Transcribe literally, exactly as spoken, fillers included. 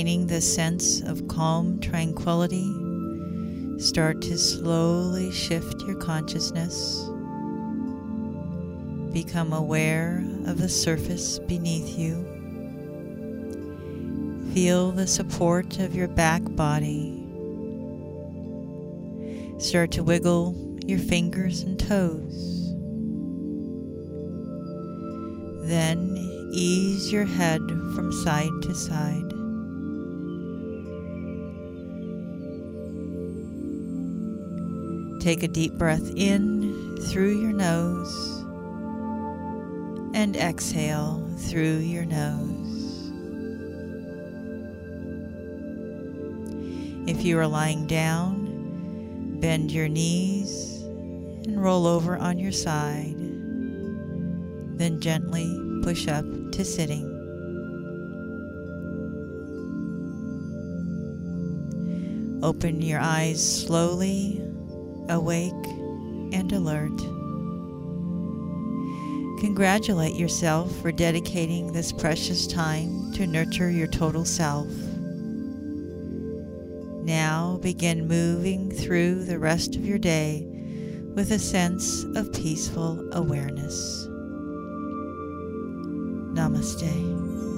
Maintaining this sense of calm tranquility, start to slowly shift your consciousness. Become aware of the surface beneath you. Feel the support of your back body. Start to wiggle your fingers and toes. Then ease your head from side to side. Take a deep breath in through your nose and exhale through your nose. If you are lying down, bend your knees and roll over on your side. Then gently push up to sitting. Open your eyes slowly, awake and alert. Congratulate yourself for dedicating this precious time to nurture your total self. Now begin moving through the rest of your day with a sense of peaceful awareness. Namaste.